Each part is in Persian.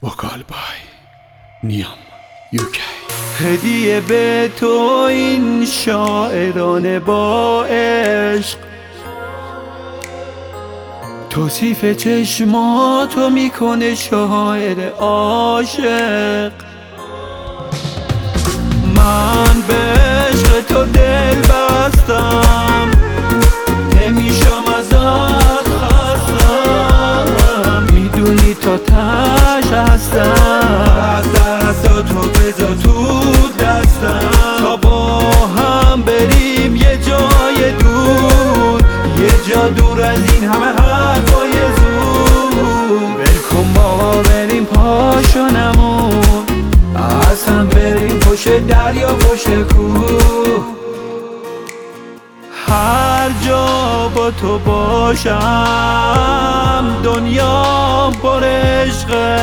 وکالبای نیام یوکی. هدیه به تو این شاعرانه با عشق، توصیف چشماتو میکنه شاعر عاشق. من به عشق تو دل بستم، نمیشم ازت خستم، میدونی تا تش هستم. دستاتو بذار تو دستم تا با هم بریم یه جای دور، یه جا دور از این همه حرفای زور. ولکن ما بریم پاشونمون، اصلا بریم پشت دریا پشت کوه. هر جا با تو باشم دنیا پر عشقه،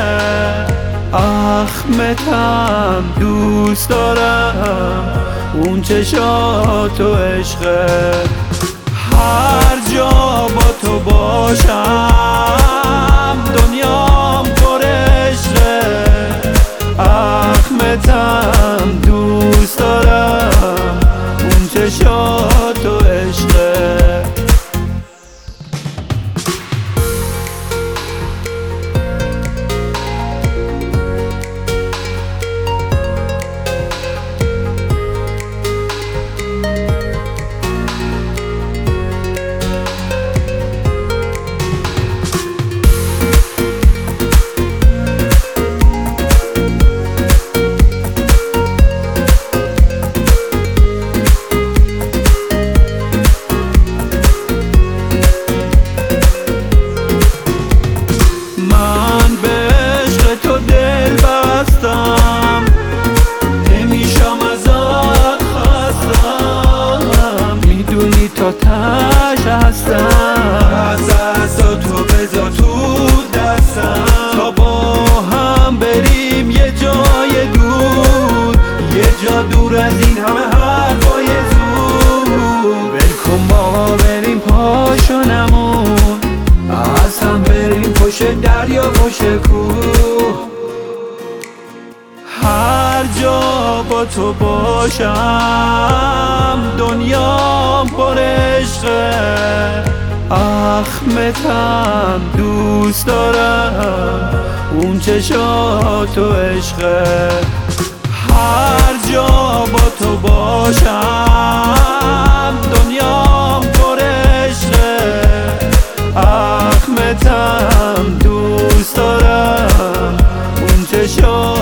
اخمتم دوست دارم اون چشاتو عشقه. هر جا با تو باشم دنیا پر عشقه، اخمتم دوست دارم اون چشاتو عشقه. نمیشم ازت خستم، میدونی تا تش هستم. دستاتو بذار تو دستم تا با هم بریم یه جای دور، یه جا دور از این همه حرفای زور. ولکن ما بریم پاشونمون، اصلا بریم پشت دریا پشت کوه. هر جا با تو باشم دنیا پر عشقه، اخمتم دوست دارم اون چشاتو عشقه. هر جا با تو باشم دنیا پر عشقه، اخمتم دوست دارم اون چشاتو